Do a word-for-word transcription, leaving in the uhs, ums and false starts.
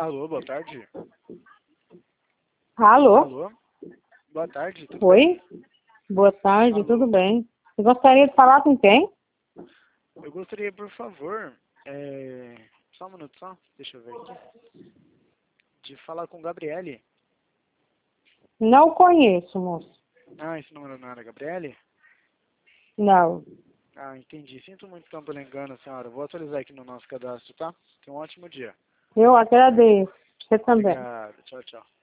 Alô, boa tarde. Alô? Alô? Boa tarde, tudo Oi? bem? Boa tarde, Alô? tudo bem? Você gostaria de falar com quem? Eu gostaria, por favor, é... só um minuto só, deixa eu ver aqui, de falar com Gabriele. Não conheço, moço. Ah, esse número não era Gabriele? Não. Ah, entendi. Sinto muito então pelo engano, senhora. Vou atualizar aqui no nosso cadastro, tá? Tenha um ótimo dia. Eu agradeço. Você também. Obrigado. Tchau, tchau.